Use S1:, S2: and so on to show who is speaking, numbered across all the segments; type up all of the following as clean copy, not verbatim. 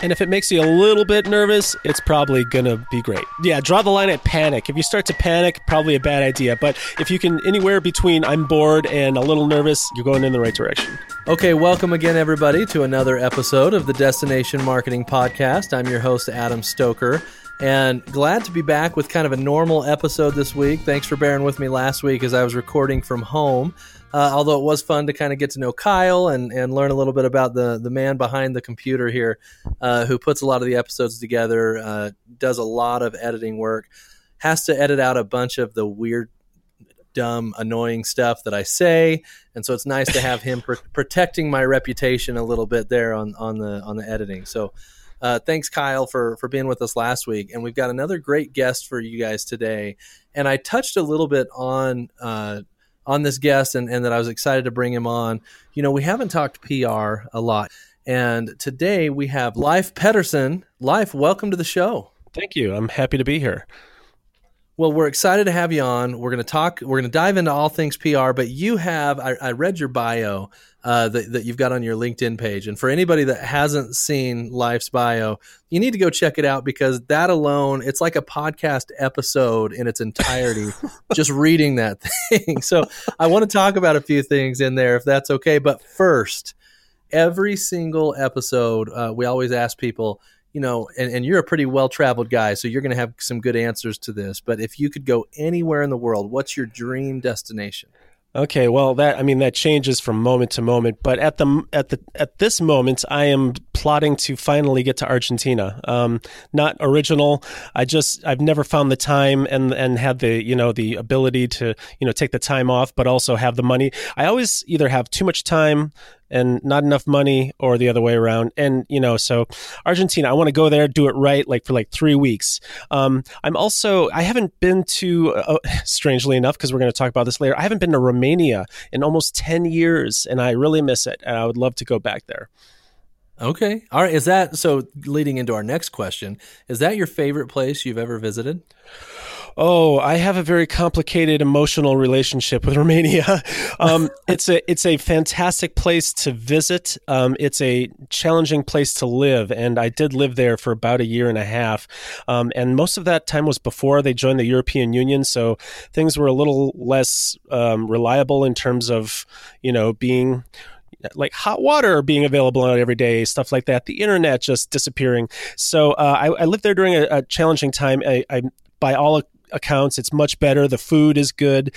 S1: And if it makes you a little bit nervous, it's probably going to be great. Yeah, draw the line at panic. If you start to panic, probably a bad idea. But if you can anywhere between I'm bored and a little nervous, you're going in the right direction.
S2: Okay, welcome again, everybody, to another episode of the Destination Marketing Podcast. I'm your host, Adam Stoker, and glad to be back with kind of a normal episode this week. Thanks for bearing with me last week as I was recording from home. Although it was fun to kind of get to know Kyle and learn a little bit about the man behind the computer here, who puts a lot of the episodes together, does a lot of editing work, has to edit out a bunch of the weird, dumb, annoying stuff that I say. And so it's nice to have him protecting my reputation a little bit there on the editing. So thanks, Kyle, for being with us last week. And we've got another great guest for you guys today. And I touched a little bit on this guest and that I was excited to bring him on. You know, we haven't talked PR a lot. And today we have Leif Pettersson. Leif, welcome to the show.
S1: Thank you. I'm happy to be here.
S2: Well, we're excited to have you on. We're going to dive into all things PR, but you have, I read your bio that you've got on your LinkedIn page. And for anybody that hasn't seen Leif's bio, you need to go check it out because that alone, it's like a podcast episode in its entirety, just reading that thing. So I want to talk about a few things in there if that's okay. But first, every single episode, we always ask people, you know, and you're a pretty well-traveled guy, so you're going to have some good answers to this. But if you could go anywhere in the world, what's your dream destination?
S1: Okay, well, that changes from moment to moment. But at this moment, I am plotting to finally get to Argentina. Not original. I've never found the time and had the ability to take the time off, but also have the money. I always either have too much time and not enough money, or the other way around. And, so Argentina, I want to go there, do it right, for 3 weeks. I haven't been to, strangely enough, because we're going to talk about this later, I haven't been to Romania in almost 10 years, and I really miss it. And I would love to go back there.
S2: Okay. All right. So leading into our next question, is that your favorite place you've ever visited?
S1: Oh, I have a very complicated emotional relationship with Romania. It's a fantastic place to visit. It's a challenging place to live, and I did live there for about a year and a half. And most of that time was before they joined the European Union, so things were a little less reliable in terms of, being like hot water being available every day, stuff like that. The internet just disappearing. So I lived there during a challenging time. I by all accounts, it's much better. The food is good.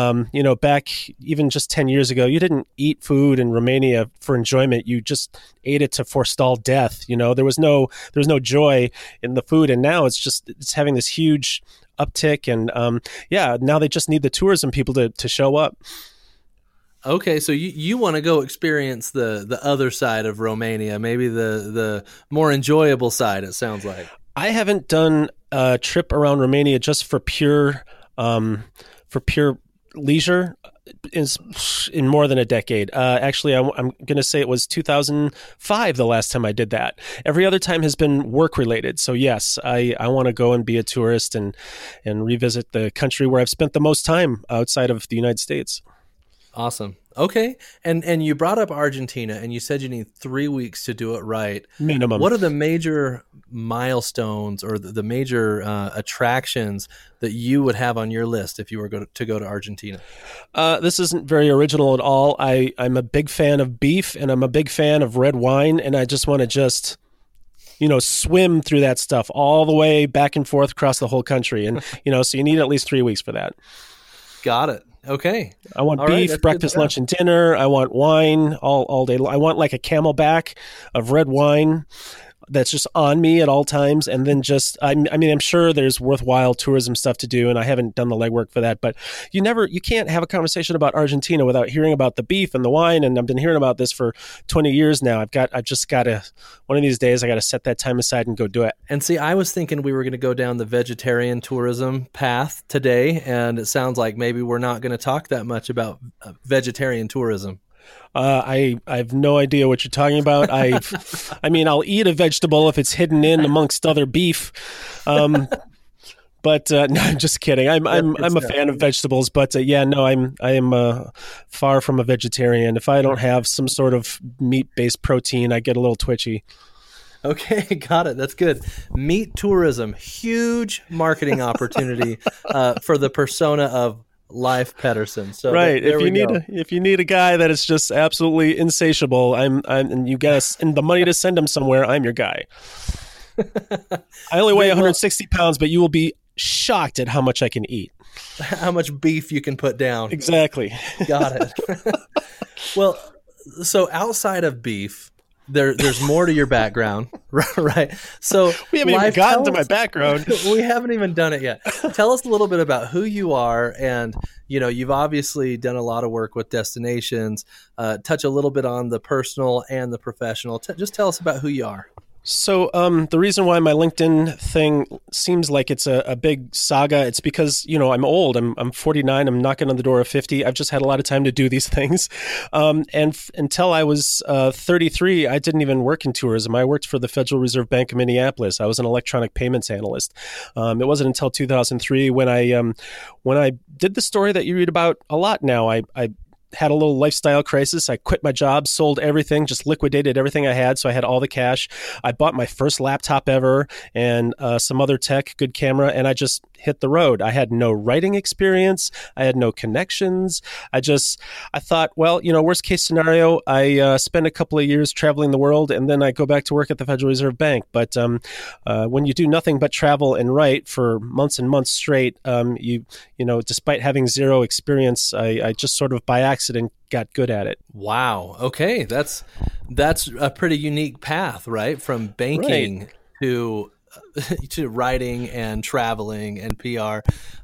S1: Back even just 10 years ago, you didn't eat food in Romania for enjoyment. You just ate it to forestall death. There was no joy in the food. And now it's having this huge uptick. And now they just need the tourism people to show up.
S2: Okay, so you want to go experience the other side of Romania, maybe the more enjoyable side, it sounds like.
S1: I haven't done a trip around Romania just for pure leisure in more than a decade. Actually, I'm going to say it was 2005 the last time I did that. Every other time has been work related. So yes, I want to go and be a tourist and revisit the country where I've spent the most time outside of the United States.
S2: Awesome. Okay. And you brought up Argentina and you said you need 3 weeks to do it right.
S1: Minimum.
S2: What are the major milestones or the major attractions that you would have on your list if you were to go to Argentina?
S1: This isn't very original at all. I'm a big fan of beef and I'm a big fan of red wine, and I just want to swim through that stuff all the way back and forth across the whole country. And, so you need at least 3 weeks for that.
S2: Got it. Okay.
S1: I want beef, breakfast, lunch, and dinner. I want wine all day. I want like a Camelback of red wine that's just on me at all times. And then I'm sure there's worthwhile tourism stuff to do, and I haven't done the legwork for that, but you can't have a conversation about Argentina without hearing about the beef and the wine. And I've been hearing about this for 20 years now. I've just got to, one of these days, I got to set that time aside and go do it.
S2: And see, I was thinking we were going to go down the vegetarian tourism path today, and it sounds like maybe we're not going to talk that much about vegetarian tourism.
S1: I have no idea what you're talking about. I'll eat a vegetable if it's hidden in amongst other beef. But no, I'm just kidding. I'm a fan of vegetables, but I am far from a vegetarian. If I don't have some sort of meat-based protein, I get a little twitchy.
S2: Okay, got it. That's good. Meat tourism, huge marketing opportunity for the persona of Leif Pettersson. So
S1: right.
S2: There we go.
S1: If you need a guy that is just absolutely insatiable, and you guys and the money to send him somewhere, I'm your guy. I only weigh 160 pounds, but you will be shocked at how much I can eat.
S2: How much beef you can put down.
S1: Exactly.
S2: Got it. Well, so outside of beef, there's more to your background, right? So
S1: we haven't even gotten to my background.
S2: We haven't even done it yet. Tell us a little bit about who you are, and you've obviously done a lot of work with destinations. Touch a little bit on the personal and the professional. Just tell us about who you are.
S1: So the reason why my LinkedIn thing seems like it's a big saga, it's because, I'm old. I'm 49. I'm knocking on the door of 50. I've just had a lot of time to do these things. Until I was 33, I didn't even work in tourism. I worked for the Federal Reserve Bank of Minneapolis. I was an electronic payments analyst. It wasn't until 2003 when I did the story that you read about a lot now. I had a little lifestyle crisis. I quit my job, sold everything, just liquidated everything I had. So I had all the cash. I bought my first laptop ever and some other tech, good camera, and I just hit the road. I had no writing experience. I had no connections. I thought, well, worst case scenario, I spend a couple of years traveling the world and then I go back to work at the Federal Reserve Bank. But when you do nothing but travel and write for months and months straight, despite having zero experience, I just sort of by accident got good at it.
S2: Wow. Okay. That's a pretty unique path, right? From banking to writing and traveling and PR.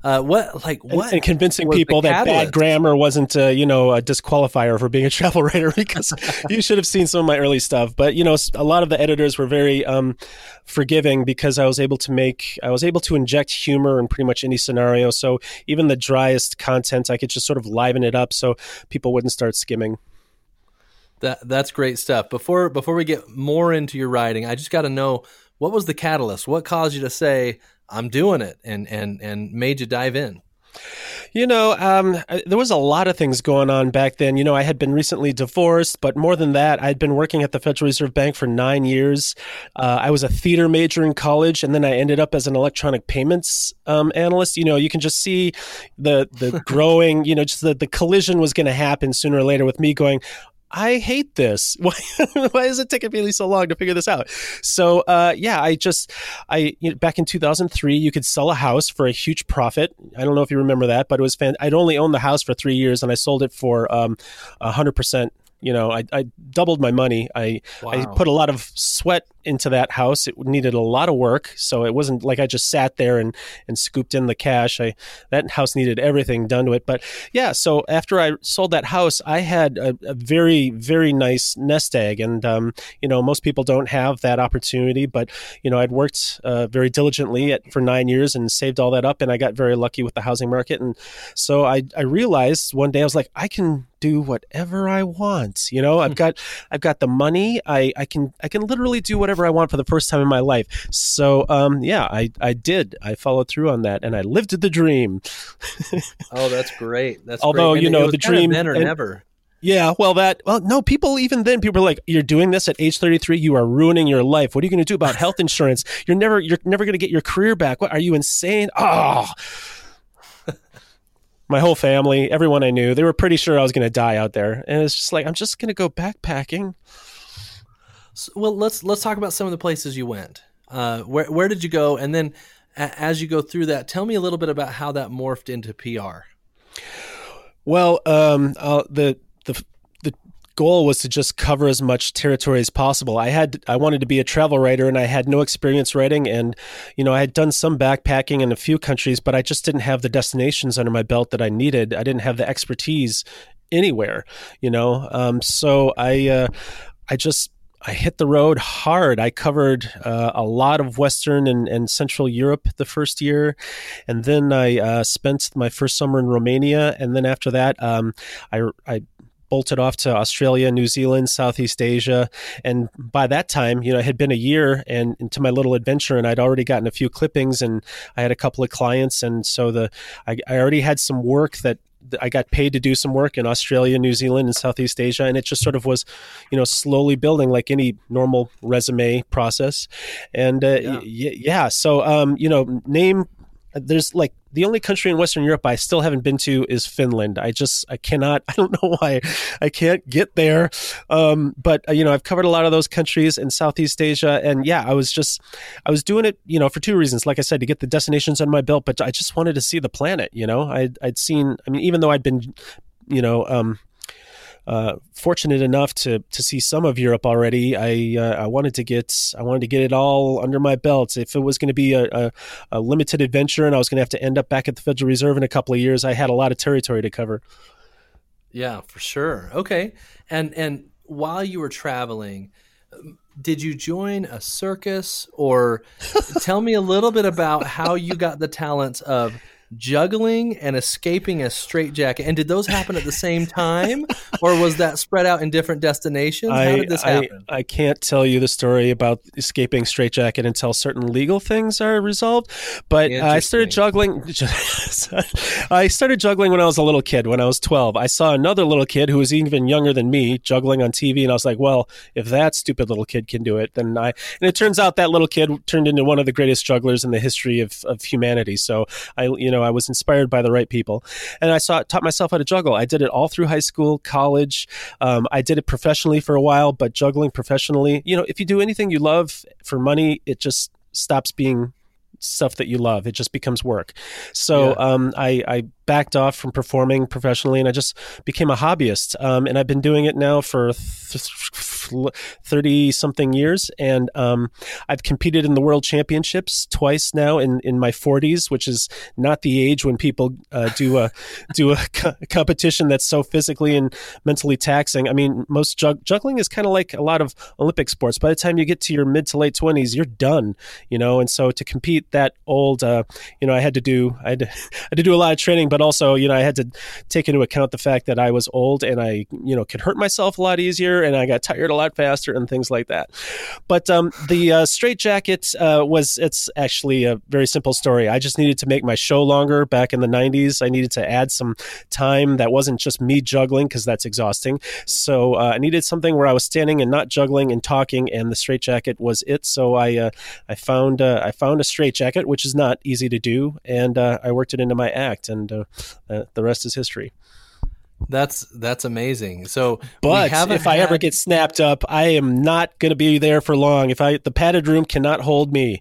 S2: And
S1: convincing people that bad grammar wasn't a disqualifier for being a travel writer, because you should have seen some of my early stuff. But a lot of the editors were very forgiving, because I was able to inject humor in pretty much any scenario. So even the driest content, I could just sort of liven it up so people wouldn't start skimming.
S2: That's great stuff. Before we get more into your writing, I just got to know, what was the catalyst? What caused you to say, I'm doing it, and made you dive in?
S1: There was a lot of things going on back then. I had been recently divorced, but more than that, I'd been working at the Federal Reserve Bank for 9 years. I was a theater major in college, and then I ended up as an electronic payments analyst. You can just see the growing, just the collision was going to happen sooner or later with me going, I hate this. Why is it taking me so long to figure this out? So, back in 2003, you could sell a house for a huge profit. I don't know if you remember that, but it was I'd only owned the house for 3 years and I sold it for 100%. I doubled my money. I put a lot of sweat into that house. It needed a lot of work. So it wasn't like I just sat there and scooped in the cash. That house needed everything done to it. But yeah, so after I sold that house, I had a very, very nice nest egg. And, most people don't have that opportunity, but, I'd worked very diligently for 9 years and saved all that up. And I got very lucky with the housing market. And so I realized one day, I was like, I can do whatever I want. I've got the money. I can literally do whatever I want for the first time in my life. So, I did. I followed through on that, and I lived the dream.
S2: Oh, that's great. That's
S1: although
S2: great.
S1: The dream
S2: then or never.
S1: Yeah, no, people are like, you're doing this at age 33, you are ruining your life. What are you going to do about health insurance? You're never going to get your career back. What, are you insane? Oh. My whole family, everyone I knew, they were pretty sure I was going to die out there. And it's just like, I'm just going to go backpacking.
S2: So, well, let's talk about some of the places you went. Where did you go? And then as you go through that, tell me a little bit about how that morphed into PR.
S1: Well, the goal was to just cover as much territory as possible. I wanted to be a travel writer, and I had no experience writing, and I had done some backpacking in a few countries, but I just didn't have the destinations under my belt that I needed. I didn't have the expertise anywhere, so I hit the road hard. I covered a lot of Western and Central Europe the first year. And then I spent my first summer in Romania. And then after that, I bolted off to Australia, New Zealand, Southeast Asia. And by that time, it had been a year and into my little adventure, and I'd already gotten a few clippings and I had a couple of clients. And so I already had some work that I got paid to do some work in Australia, New Zealand, and Southeast Asia, and it just sort of was, slowly building like any normal resume process. And so name. There's like the only country in Western Europe I still haven't been to is Finland. I cannot, I don't know why I can't get there. But I've covered a lot of those countries in Southeast Asia. And I was doing it, for two reasons. Like I said, to get the destinations on my belt, but I just wanted to see the planet, I'd seen, even though I'd been, fortunate enough to see some of Europe already. I wanted to get it all under my belt. If it was going to be a limited adventure and I was going to have to end up back at the Federal Reserve in a couple of years, I had a lot of territory to cover.
S2: Yeah, for sure. Okay. And while you were traveling, did you join a circus, or tell me a little bit about how you got the talents of juggling and escaping a straitjacket? And did those happen at the same time, or was that spread out in different destinations? How did this happen?
S1: I can't tell you the story about escaping straitjacket until certain legal things are resolved. But I started juggling. I started juggling when I was a little kid. When I was 12, I saw another little kid who was even younger than me juggling on TV, and I was like, "Well, if that stupid little kid can do it, then I." And it turns out that little kid turned into one of the greatest jugglers in the history of humanity. So I was inspired by the right people, and I taught myself how to juggle. I did it all through high school, college. I did it professionally for a while, but juggling professionally, if you do anything you love for money, it just stops being stuff that you love. It just becomes work. So I backed off from performing professionally, and I just became a hobbyist. And I've been doing it now for 30-something years. And I've competed in the World Championships twice now in my 40s, which is not the age when people do a competition that's so physically and mentally taxing. I mean, most juggling is kind of like a lot of Olympic sports. By the time you get to your mid to late 20s, you're done, And so to compete that old, I had to do a lot of training, but also, I had to take into account the fact that I was old and I, could hurt myself a lot easier, and I got tired a lot faster and things like that. But the straitjacket it's actually a very simple story. I just needed to make my show longer back in the 90s. I needed to add some time that wasn't just me juggling, because that's exhausting. So I needed something where I was standing and not juggling and talking, and the straitjacket was it. So I found a straitjacket, which is not easy to do, and I worked it into my act, and the rest is history.
S2: That's amazing. So,
S1: but if I ever get snapped up, I am not going to be there for long. The padded room cannot hold me.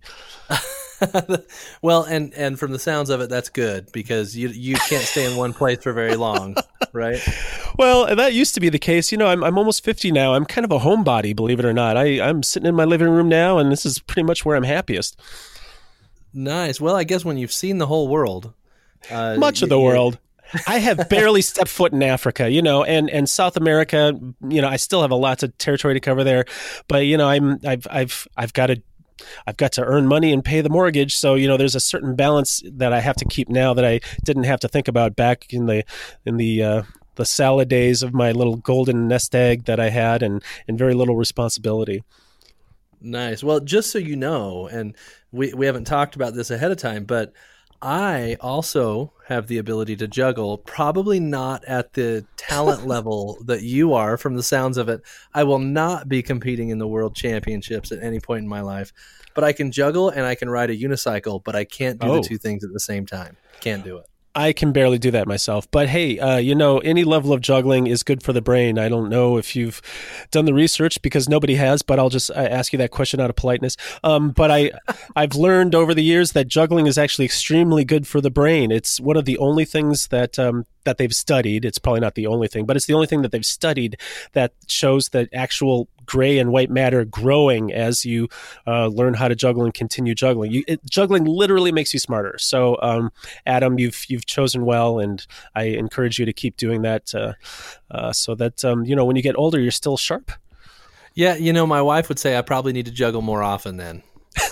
S2: Well, and from the sounds of it, that's good, because you can't stay in one place for very long, right?
S1: Well, that used to be the case. I'm almost 50 now. I'm kind of a homebody, believe it or not. I'm sitting in my living room now, and this is pretty much where I'm happiest.
S2: Nice. Well, I guess when you've seen the whole world,
S1: much of the world. I have barely stepped foot in Africa, and South America. I still have a lot of territory to cover there, but I've got to earn money and pay the mortgage. So there's a certain balance that I have to keep now that I didn't have to think about back in the salad days of my little golden nest egg that I had, and very little responsibility.
S2: Nice. Well, just so you know, and we haven't talked about this ahead of time, but I also have the ability to juggle, probably not at the talent level that you are from the sounds of it. I will not be competing in the World Championships at any point in my life, but I can juggle and I can ride a unicycle, but I can't do the two things at the same time. Can't do it.
S1: I can barely do that myself. But hey, any level of juggling is good for the brain. I don't know if you've done the research, because nobody has, but I'll just ask you that question out of politeness. But I've learned over the years that juggling is actually extremely good for the brain. It's one of the only things that they've studied. It's probably not the only thing, but it's the only thing that they've studied that shows that actual gray and white matter growing as you learn how to juggle and continue juggling. Juggling literally makes you smarter. So, Adam, you've chosen well, and I encourage you to keep doing that so that, when you get older, you're still sharp.
S2: Yeah, my wife would say I probably need to juggle more often then.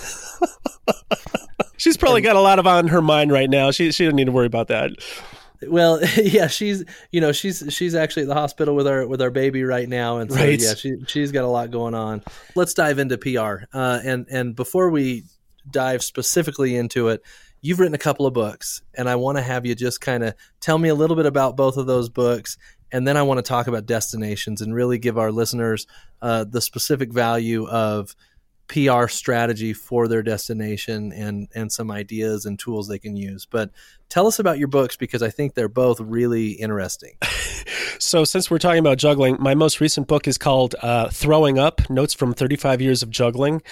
S1: She's probably got a lot on her mind right now. She doesn't need to worry about that.
S2: Well, yeah, she's actually at the hospital with our baby right now, and so
S1: right.
S2: Yeah, she's got a lot going on. Let's dive into PR, and before we dive specifically into it, you've written a couple of books, and I want to have you just kind of tell me a little bit about both of those books. And then I want to talk about destinations and really give our listeners the specific value of PR strategy for their destination and some ideas and tools they can use. But tell us about your books, because I think they're both really interesting.
S1: So since we're talking about juggling, my most recent book is called Throwing Up, Notes from 35 Years of Juggling.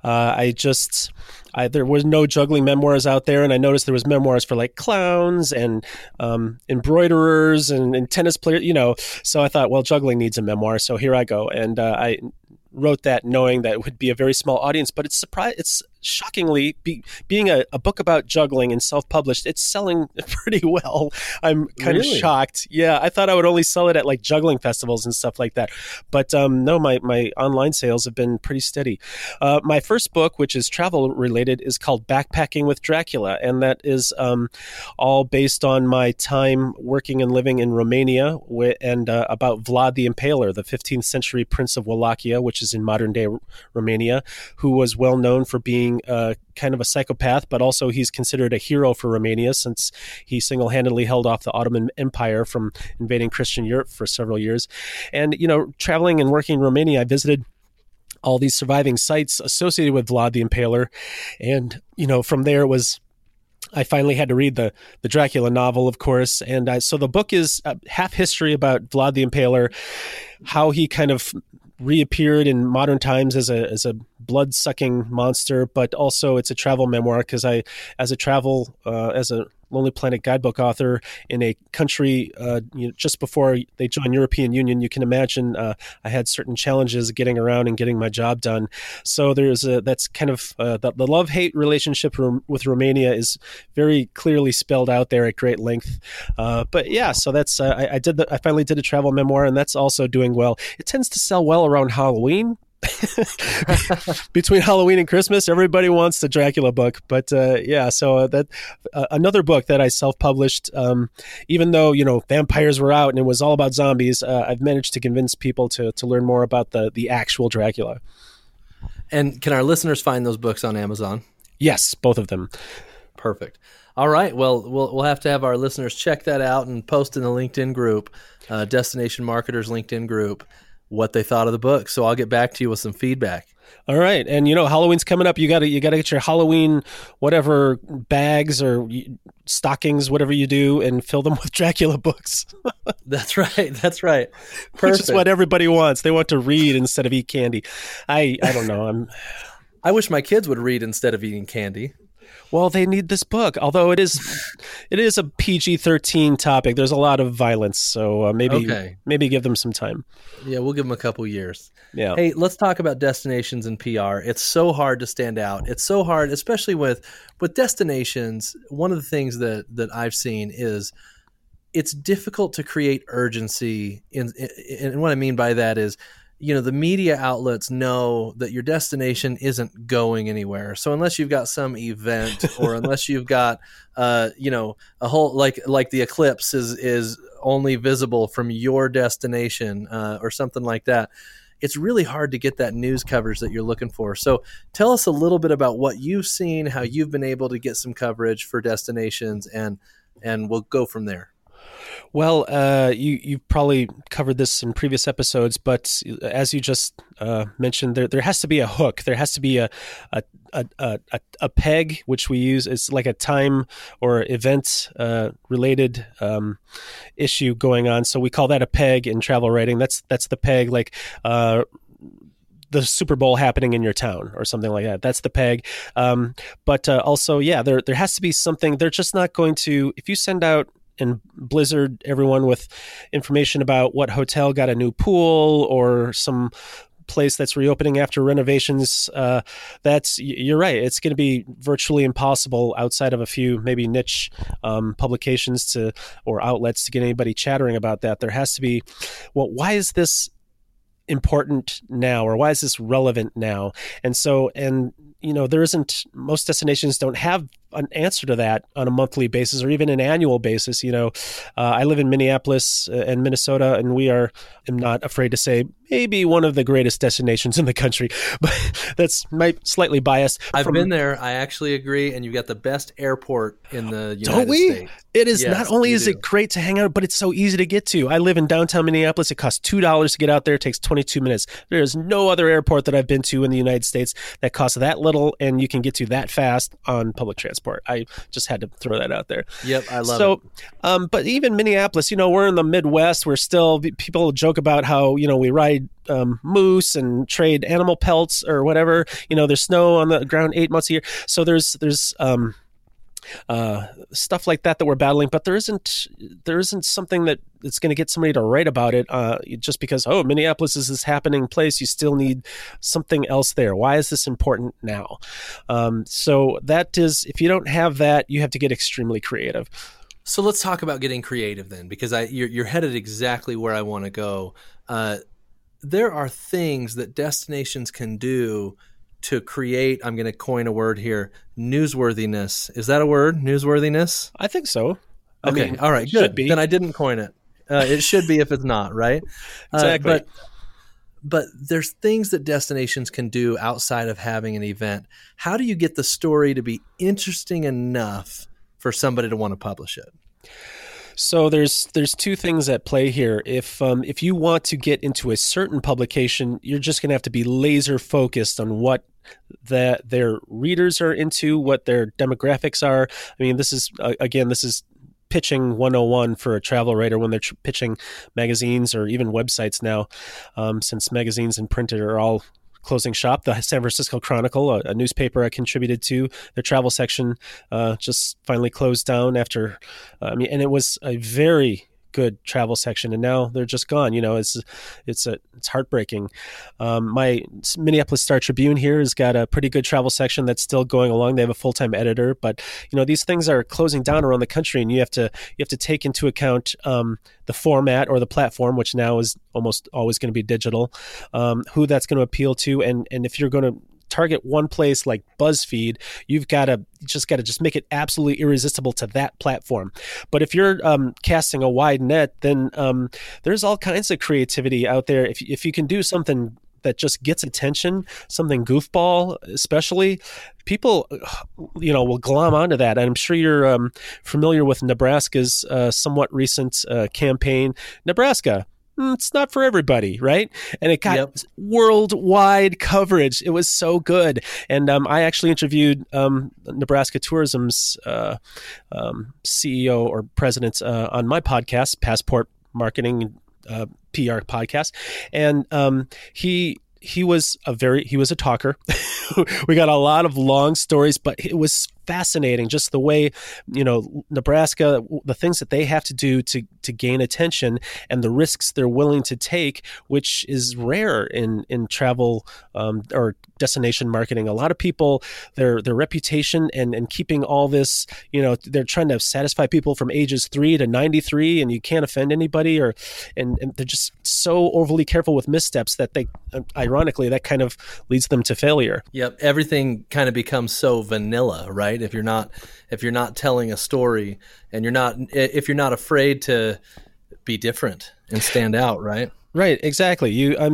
S1: There was no juggling memoirs out there, and I noticed there was memoirs for like clowns and embroiderers and tennis players, So I thought, well, juggling needs a memoir, so here I go. And I wrote that knowing that it would be a very small audience, but it's shockingly, being a book about juggling and self-published, it's selling pretty well. I'm kind of shocked. Yeah, I thought I would only sell it at like juggling festivals and stuff like that. But no, my online sales have been pretty steady. My first book, which is travel related, is called Backpacking with Dracula. And that is all based on my time working and living in Romania and about Vlad the Impaler, the 15th century Prince of Wallachia, which is in modern day Romania, who was well known for being kind of a psychopath, but also he's considered a hero for Romania since he single-handedly held off the Ottoman Empire from invading Christian Europe for several years. And, traveling and working in Romania, I visited all these surviving sites associated with Vlad the Impaler. And, from there I finally had to read the Dracula novel, of course. And so the book is half history about Vlad the Impaler, how he kind of reappeared in modern times as a blood-sucking monster, but also it's a travel memoir because as a Lonely Planet guidebook author in a country just before they joined European Union, you can imagine I had certain challenges getting around and getting my job done. So that's kind of the love-hate relationship with Romania is very clearly spelled out there at great length. But yeah, so that's I finally did a travel memoir, and that's also doing well. It tends to sell well around Halloween. Between Halloween and Christmas, everybody wants the Dracula book. But so that another book that I self-published, even though vampires were out and it was all about zombies, I've managed to convince people to learn more about the actual Dracula.
S2: And can our listeners find those books on Amazon?
S1: Yes, both of them.
S2: Perfect. All right. Well, we'll have to have our listeners check that out and post in the LinkedIn group, Destination Marketers LinkedIn group, what they thought of the book. So I'll get back to you with some feedback.
S1: All right. And Halloween's coming up. You got to get your Halloween whatever bags or stockings, whatever you do, and fill them with Dracula books.
S2: That's right. Perfect.
S1: Which is what everybody wants. They want to read instead of eat candy. I don't know.
S2: I wish my kids would read instead of eating candy.
S1: Well, they need this book, although it is a PG-13 topic. There's a lot of violence, so maybe give them some time.
S2: Yeah, we'll give them a couple years.
S1: Yeah.
S2: Hey, let's talk about destinations and PR. It's so hard to stand out. It's so hard, especially with destinations. One of the things that I've seen is it's difficult to create urgency. And what I mean by that is, the media outlets know that your destination isn't going anywhere. So unless you've got some event or unless you've got, a whole, like the eclipse is only visible from your destination or something like that, it's really hard to get that news coverage that you're looking for. So tell us a little bit about what you've seen, how you've been able to get some coverage for destinations, and we'll go from there.
S1: Well, you've probably covered this in previous episodes, but as you just mentioned, there has to be a hook. There has to be a peg, which we use. It's like a time or event related issue going on. So we call that a peg in travel writing. That's the peg, like the Super Bowl happening in your town or something like that. That's the peg. But also, there has to be something. They're just not going to, if you send out and blizzard everyone with information about what hotel got a new pool or some place that's reopening after renovations, you're right. It's going to be virtually impossible outside of a few maybe niche publications or outlets to get anybody chattering about that. There has to be, well, why is this important now, or why is this relevant now? And so, there isn't, most destinations don't have an answer to that on a monthly basis or even an annual basis. I live in Minneapolis and Minnesota, and we are, I'm not afraid to say, maybe one of the greatest destinations in the country, but that's slightly biased.
S2: I've been there. I actually agree. And you've got the best airport in the United
S1: Don't we?
S2: States.
S1: It is.
S2: Yes,
S1: not only is it great to hang out, but it's so easy to get to. I live in downtown Minneapolis. It costs $2 to get out there. It takes 22 minutes. There is no other airport that I've been to in the United States that costs that little and you can get to that fast on public transport. I just had to throw that out there.
S2: Yep, I love it.
S1: But even Minneapolis, we're in the Midwest. We're still, people joke about how, we ride moose and trade animal pelts or whatever. There's snow on the ground 8 months a year. So there's stuff like that we're battling, but there isn't something that it's going to get somebody to write about it just because, Minneapolis is this happening place. You still need something else there. Why is this important now? So that is, if you don't have that, you have to get extremely creative.
S2: So let's talk about getting creative then, because you're headed exactly where I want to go. There are things that destinations can do to create, I'm going to coin a word here, newsworthiness. Is that a word? Newsworthiness?
S1: I think so.
S2: Okay. All right. Good. Then I didn't coin it. It should be if it's not, right?
S1: Exactly.
S2: But there's things that destinations can do outside of having an event. How do you get the story to be interesting enough for somebody to want to publish it?
S1: So there's two things at play here. If you want to get into a certain publication, you're just going to have to be laser focused on what their readers are into, what their demographics are. I mean, this is pitching 101 for a travel writer when they're pitching magazines or even websites now, since magazines and printed are all closing shop. The San Francisco Chronicle, a newspaper I contributed to, their travel section just finally closed down after, and it was a very good travel section, and now they're just gone. It's heartbreaking. My Minneapolis Star Tribune here has got a pretty good travel section that's still going along. They have a full-time editor, but these things are closing down around the country, and you have to take into account the format or the platform, which now is almost always going to be digital, who that's going to appeal to, and if you're going to target one place like BuzzFeed, you've got to just make it absolutely irresistible to that platform. But if you're casting a wide net, then there's all kinds of creativity out there. If you can do something that just gets attention, something goofball, especially, people, will glom onto that. And I'm sure you're familiar with Nebraska's somewhat recent campaign, Nebraska. It's not for everybody, right? And it got worldwide coverage. It was so good. And I actually interviewed Nebraska Tourism's CEO or president on my podcast, Passport Marketing PR podcast. And he was a talker. We got a lot of long stories, but it was fascinating just the way, Nebraska, the things that they have to do to gain attention and the risks they're willing to take, which is rare in travel or destination marketing. A lot of people, their reputation and keeping all this, they're trying to satisfy people from ages 3 to 93, and you can't offend anybody, and they're just so overly careful with missteps that they, ironically, that kind of leads them to failure.
S2: Yep. Everything kind of becomes so vanilla, right? If you're not telling a story, and if you're not afraid to be different and stand out, right? Right.
S1: Exactly.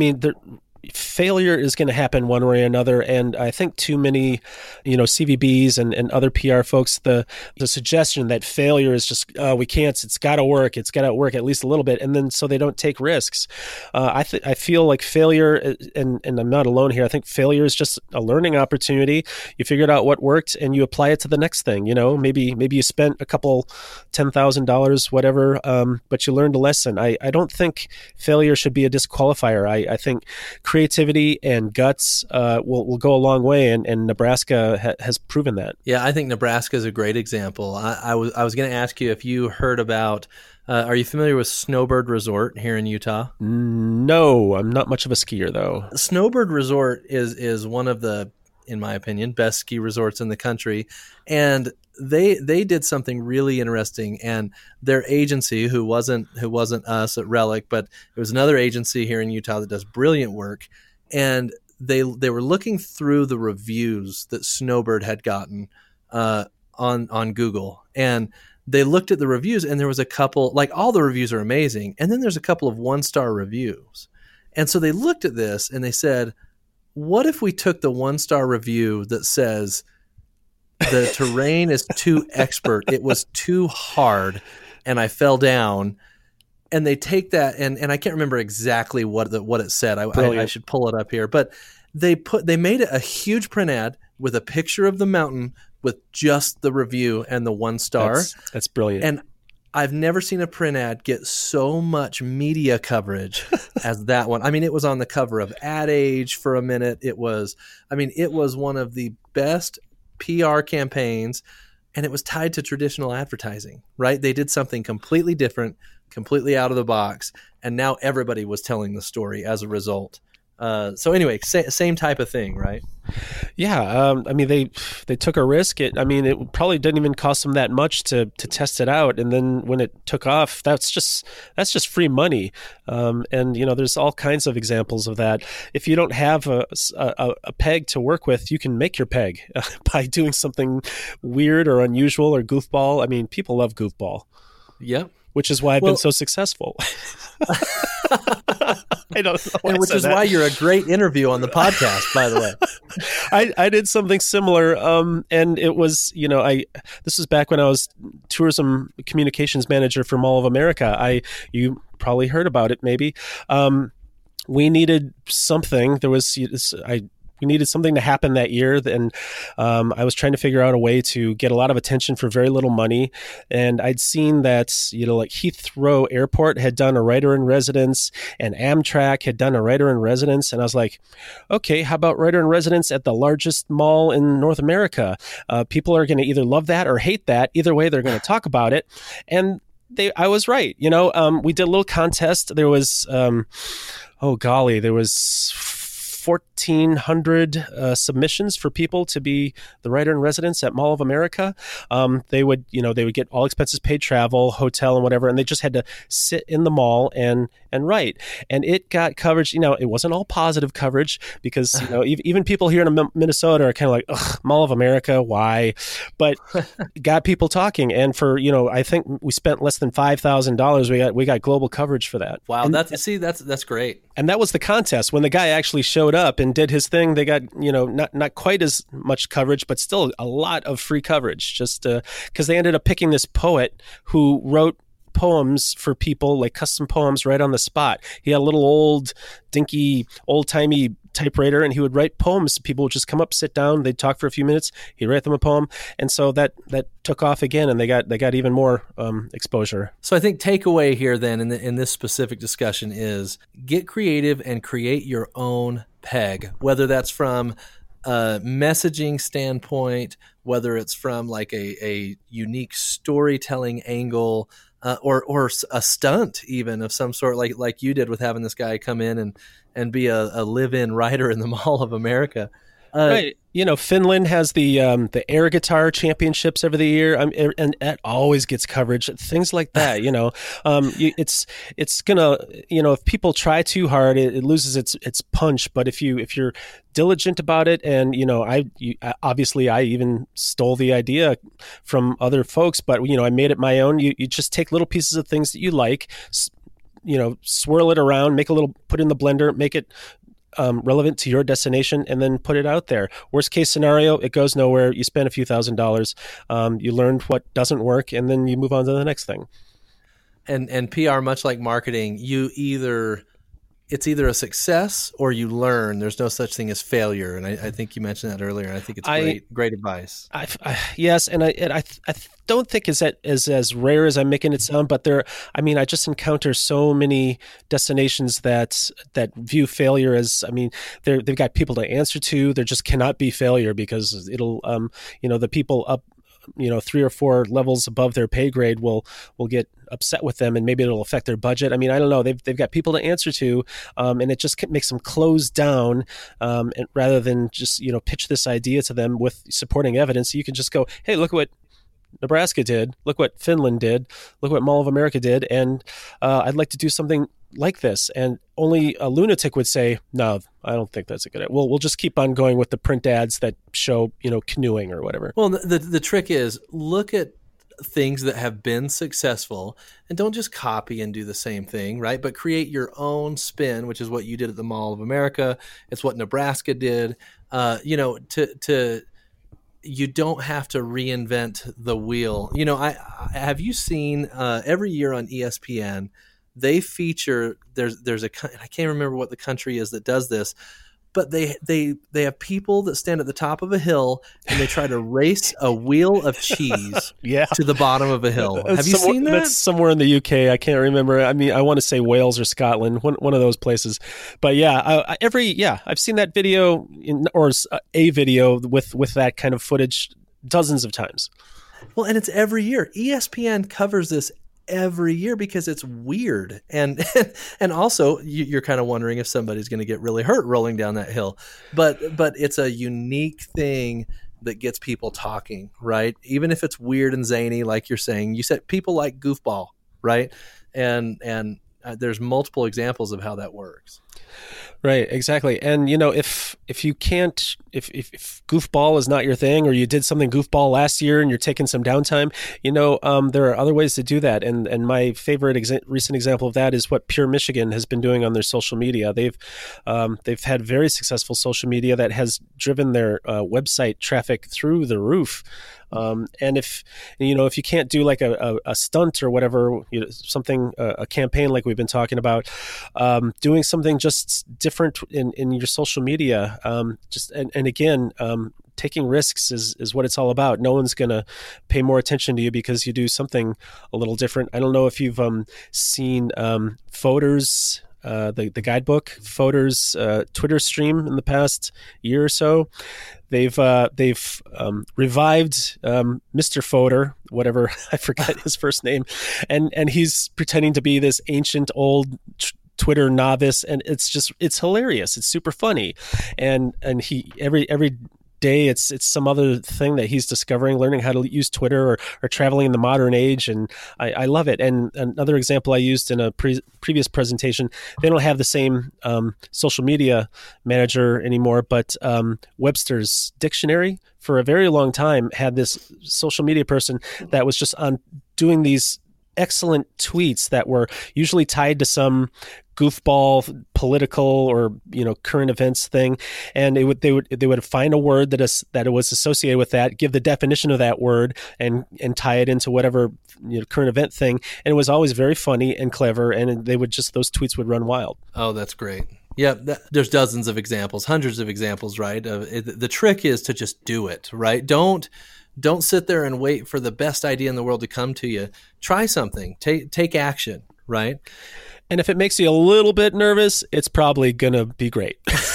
S1: Failure is going to happen one way or another, and I think too many, CVBs and other PR folks, the suggestion that failure is just we can't. It's got to work at least a little bit, and then so they don't take risks. I feel like failure, and I'm not alone here. I think failure is just a learning opportunity. You figured out what worked, and you apply it to the next thing. Maybe you spent a couple $10,000, whatever, but you learned a lesson. I don't think failure should be a disqualifier. I think creativity and guts will go a long way, and Nebraska has proven that.
S2: Yeah, I think Nebraska is a great example. I was going to ask you if you heard about. Are you familiar with Snowbird Resort here in Utah?
S1: No, I'm not much of a skier though.
S2: Snowbird Resort is one of the, in my opinion, best ski resorts in the country, and they did something really interesting. And their agency, who wasn't us at Relic, but it was another agency here in Utah that does brilliant work, and they were looking through the reviews that Snowbird had gotten on Google, and they looked at the reviews, and there was a couple, like all the reviews are amazing, and then there's a couple of 1-star reviews. And so they looked at this and they said, what if we took the 1-star review that says the terrain is too expert, it was too hard, and I fell down. And they take that, and I can't remember exactly what it said. I should pull it up here, but they made it a huge print ad with a picture of the mountain with just the review and the 1-star.
S1: That's brilliant.
S2: And I've never seen a print ad get so much media coverage as that one. I mean, it was on the cover of Ad Age for a minute. It was one of the best PR campaigns, and it was tied to traditional advertising, right? They did something completely different, completely out of the box, and now everybody was telling the story as a result. So anyway, same type of thing, right?
S1: Yeah, I mean they took a risk. It probably didn't even cost them that much to test it out, and then when it took off, that's just free money. And there's all kinds of examples of that. If you don't have a peg to work with, you can make your peg by doing something weird or unusual or goofball. I mean, people love goofball.
S2: Yep.
S1: Which is why I've been so successful. I don't know.
S2: And which is why you're a great interview on the podcast, by the way.
S1: I did something similar, and it was, this was back when I was tourism communications manager for Mall of America. You probably heard about it, maybe. We needed something. We needed something to happen that year, and I was trying to figure out a way to get a lot of attention for very little money. And I'd seen that, like Heathrow Airport had done a writer-in-residence, and Amtrak had done a writer-in-residence. And I was like, okay, how about writer-in-residence at the largest mall in North America? People are going to either love that or hate that. Either way, they're going to talk about it. And I was right. We did a little contest. There was, there was 1,400 submissions for people to be the writer-in-residence at Mall of America. They would get all expenses paid, travel, hotel, and whatever, and they just had to sit in the mall and write. And it got coverage. It wasn't all positive coverage because even people here in Minnesota are kind of like, ugh, Mall of America, why? But it got people talking, and for I think we spent less than $5,000. We got global coverage for that.
S2: Wow, that's great.
S1: And that was the contest. When the guy actually showed up and did his thing, they got, not quite as much coverage, but still a lot of free coverage, just because they ended up picking this poet who wrote poems for people, like custom poems right on the spot. He had a little old, dinky, old-timey typewriter, and he would write poems. People would just come up, sit down, they'd talk for a few minutes, he'd write them a poem, and so that took off again, and they got even more exposure.
S2: So I think takeaway here then in this specific discussion is get creative and create your own peg, whether that's from a messaging standpoint, whether it's from like a unique storytelling angle, or a stunt even of some sort, like you did with having this guy come in and be a live-in writer in the Mall of America.
S1: Right. Finland has the air guitar championships every year, and that always gets coverage. Things like that, it's gonna, if people try too hard, it loses its punch. But if you're diligent about it, and obviously I even stole the idea from other folks, but I made it my own. You just take little pieces of things that you like, swirl it around, put it in the blender, make it relevant to your destination, and then put it out there. Worst case scenario, it goes nowhere. You spend a few $1,000s. You learned what doesn't work, and then you move on to the next thing.
S2: And PR, much like marketing, it's either a success or you learn. There's no such thing as failure, and I think you mentioned that earlier. And I think it's great advice.
S1: Yes, and I don't think it's as rare as I'm making it sound, but I just encounter so many destinations that view failure as, they've got people to answer to. There just cannot be failure because it'll, the people up, 3 or 4 levels above their pay grade will get upset with them, and maybe it'll affect their budget. I don't know. They've got people to answer to, and it just makes them close down. And rather than just pitch this idea to them with supporting evidence, you can just go, hey, look what Nebraska did. Look what Finland did. Look what Mall of America did. And I'd like to do something like this. And only a lunatic would say, no, I don't think that's a good idea. We'll just keep on going with the print ads that show, canoeing or whatever.
S2: Well, the trick is look at things that have been successful and don't just copy and do the same thing, right? But create your own spin, which is what you did at the Mall of America. It's what Nebraska did. You don't have to reinvent the wheel. I have you seen every year on ESPN, they feature there's I can't remember what the country is that does this, but they have people that stand at the top of a hill and they try to race a wheel of cheese to the bottom of a hill. Have you seen that?
S1: That's somewhere in the UK. I can't remember. I mean, I want to say Wales or Scotland, one of those places. But I've seen that video or a video with that kind of footage dozens of times.
S2: Well, and it's every year. ESPN covers this every year because it's weird, and also you're kind of wondering if somebody's going to get really hurt rolling down that hill, but it's a unique thing that gets people talking, right? Even if it's weird and zany, like you're saying. You said people like goofball, right? And there's multiple examples of how that works.
S1: Right, exactly. And if you can't, if goofball is not your thing, or you did something goofball last year and you're taking some downtime, there are other ways to do that. And my favorite recent example of that is what Pure Michigan has been doing on their social media. They've had very successful social media that has driven their website traffic through the roof. And if you can't do like a stunt or whatever, something, a campaign like we've been talking about, doing something just different in your social media, taking risks is what it's all about. No one's going to pay more attention to you because you do something a little different. I don't know if you've seen Fodor's, the guidebook, Fodor's Twitter stream in the past year or so. They've revived Mr. Fodor, whatever, I forget his first name, and he's pretending to be this ancient old Twitter novice, and it's hilarious. It's super funny, and he every day it's some other thing that he's discovering, learning how to use Twitter or traveling in the modern age, and I love it. And another example I used in a previous presentation, they don't have the same social media manager anymore, but Webster's Dictionary for a very long time had this social media person that was just on doing these excellent tweets that were usually tied to some goofball political or current events thing, and they would find a word that it was associated with that, give the definition of that word, and tie it into whatever current event thing, and it was always very funny and clever, and those tweets would run wild.
S2: Oh, that's great. Yeah, there's dozens of examples, hundreds of examples, right? The trick is to just do it, right? Don't sit there and wait for the best idea in the world to come to you. Try something. Take action, right?
S1: And if it makes you a little bit nervous, it's probably going to be great.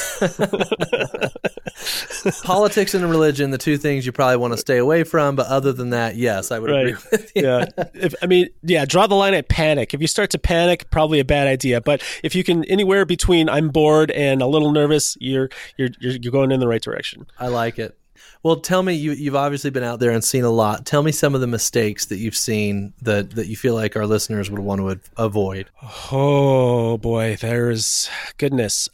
S2: Politics and religion, the two things you probably want to stay away from. But other than that, yes, I would agree with you.
S1: Draw the line at panic. If you start to panic, probably a bad idea. But if you can, anywhere between I'm bored and a little nervous, you're going in the right direction.
S2: I like it. Well, tell me, you've obviously been out there and seen a lot. Tell me some of the mistakes that you've seen that you feel like our listeners would want to avoid.
S1: Oh, boy, there's goodness.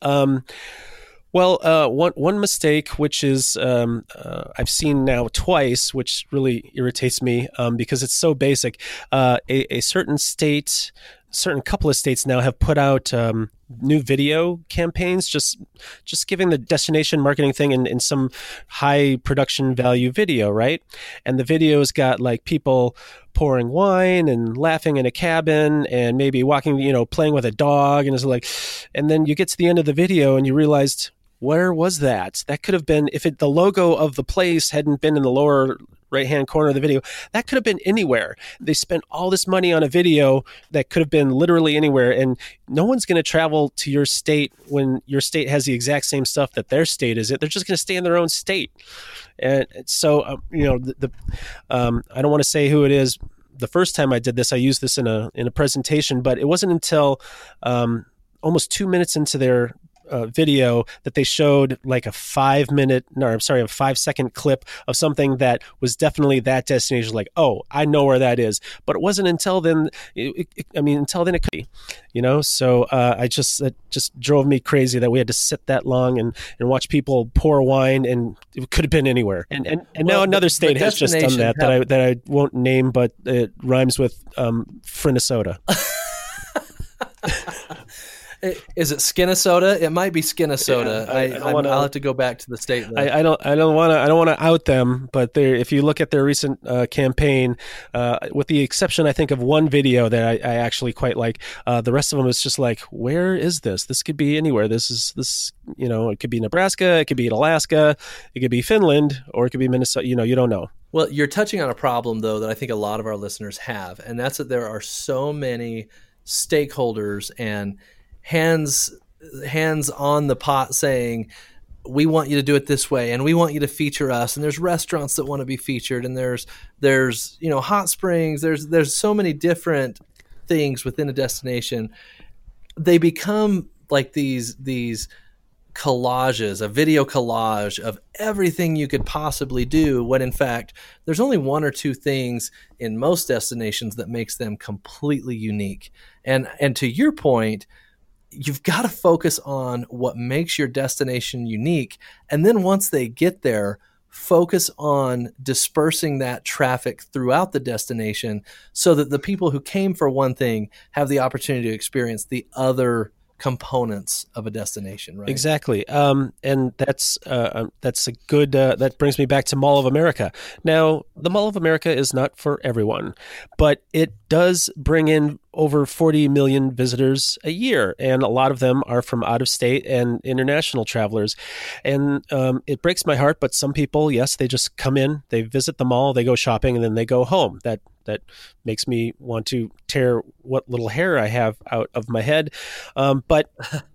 S1: One mistake, which is I've seen now twice, which really irritates me because it's so basic. A certain couple of states now have put out new video campaigns, just giving the destination marketing thing in some high production value video, right? And the video's got like people pouring wine and laughing in a cabin and maybe walking, playing with a dog, and it's like, and then you get to the end of the video and you realized, where was that? That could have been, if the logo of the place hadn't been in the lower right-hand corner of the video, that could have been anywhere. They spent all this money on a video that could have been literally anywhere, and no one's going to travel to your state when your state has the exact same stuff that their state is. They're just going to stay in their own state. And so, I don't want to say who it is. The first time I did this, I used this in a presentation, but it wasn't until almost 2 minutes into their video that they showed like a 5-second clip of something that was definitely that destination. Like, oh, I know where that is. But it wasn't until then. Until then it could be, So it just drove me crazy that we had to sit that long and watch people pour wine, and it could have been anywhere. And now another state has just done that that I won't name, but it rhymes with Frinisota.
S2: Is it Skinnesota? It might be Skinnesota. Yeah, I'll have to go back to the state.
S1: I don't want to out them, but if you look at their recent campaign, with the exception, I think, of one video that I actually quite like, the rest of them is just like, where is this? This could be anywhere. This it could be Nebraska, it could be Alaska, it could be Finland, or it could be Minnesota. You don't know.
S2: Well, you're touching on a problem though that I think a lot of our listeners have, and that's that there are so many stakeholders and hands on the pot saying, we want you to do it this way, and we want you to feature us, and there's restaurants that want to be featured, and there's hot springs, there's so many different things within a destination. They become like these collages, a video collage of everything you could possibly do, when in fact there's only one or two things in most destinations that makes them completely unique. And to your point, you've got to focus on what makes your destination unique. And then once they get there, focus on dispersing that traffic throughout the destination so that the people who came for one thing have the opportunity to experience the other components of a destination, right?
S1: Exactly. And that's a good, that brings me back to Mall of America. Now, the Mall of America is not for everyone, but it does bring in over 40 million visitors a year, and a lot of them are from out of state and international travelers. And it breaks my heart, but some people, yes, they just come in, they visit the mall, they go shopping, and then they go home. That makes me want to tear what little hair I have out of my head. But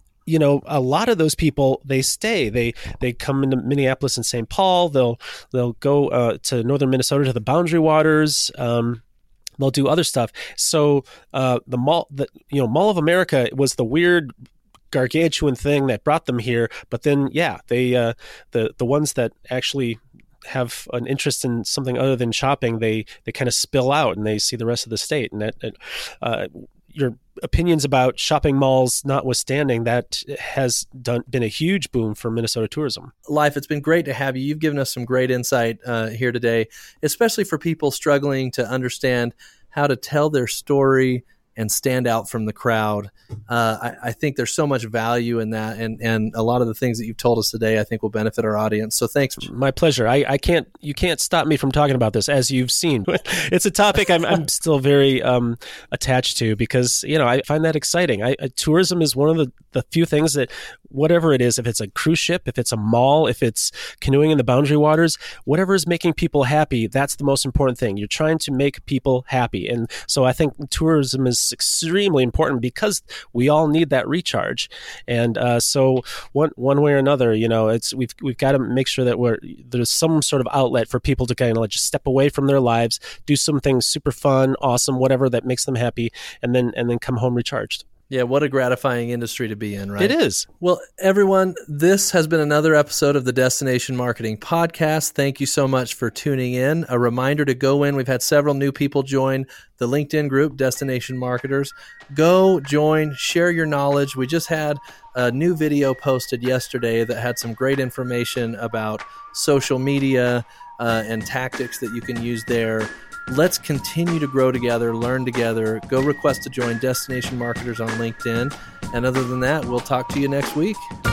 S1: a lot of those people, they stay. They come into Minneapolis and St. Paul. They'll go to northern Minnesota to the Boundary Waters. They'll do other stuff. So the Mall of America was the weird, gargantuan thing that brought them here. But then, they the ones that actually have an interest in something other than shopping, they kind of spill out and they see the rest of the state. And that your opinions about shopping malls notwithstanding, that has been a huge boom for Minnesota tourism.
S2: Life, it's been great to have you. You've given us some great insight here today, especially for people struggling to understand how to tell their story and stand out from the crowd. I think there's so much value in that, and a lot of the things that you've told us today, I think, will benefit our audience. So thanks.
S1: My pleasure. You can't stop me from talking about this, as you've seen. It's a topic I'm still very attached to, because I find that exciting. Tourism is one of the few things that, whatever it is, if it's a cruise ship, if it's a mall, if it's canoeing in the Boundary Waters, whatever is making people happy, that's the most important thing. You're trying to make people happy, and so I think tourism is extremely important, because we all need that recharge. And so one way or another, we've got to make sure that there's some sort of outlet for people to kind of just step away from their lives, do something super fun, awesome, whatever that makes them happy, and then come home recharged.
S2: Yeah, what a gratifying industry to be in, right?
S1: It is.
S2: Well, everyone, this has been another episode of the Destination Marketing Podcast. Thank you so much for tuning in. A reminder to go in. We've had several new people join the LinkedIn group, Destination Marketers. Go join, share your knowledge. We just had a new video posted yesterday that had some great information about social media and tactics that you can use there. Let's continue to grow together, learn together. Go request to join Destination Marketers on LinkedIn. And other than that, we'll talk to you next week.